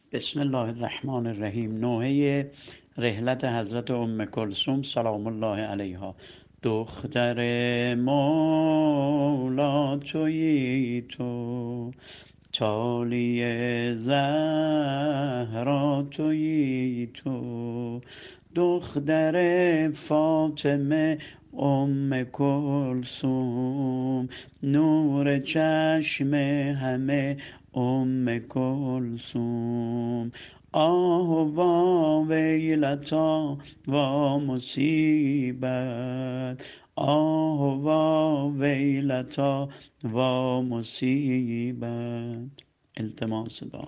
بسم الله الرحمن الرحیم. نوحه رحلت حضرت ام کلثوم سلام الله علیها. دختر مولا تویی تو، تالی زهرا تویی تو، دختر فاطمه ام کلثوم، نور چشم همه ام کلثوم. آه وا ویلتا وا مصیبت، آه وا ویلتا وا مصیبت. التماس دعا.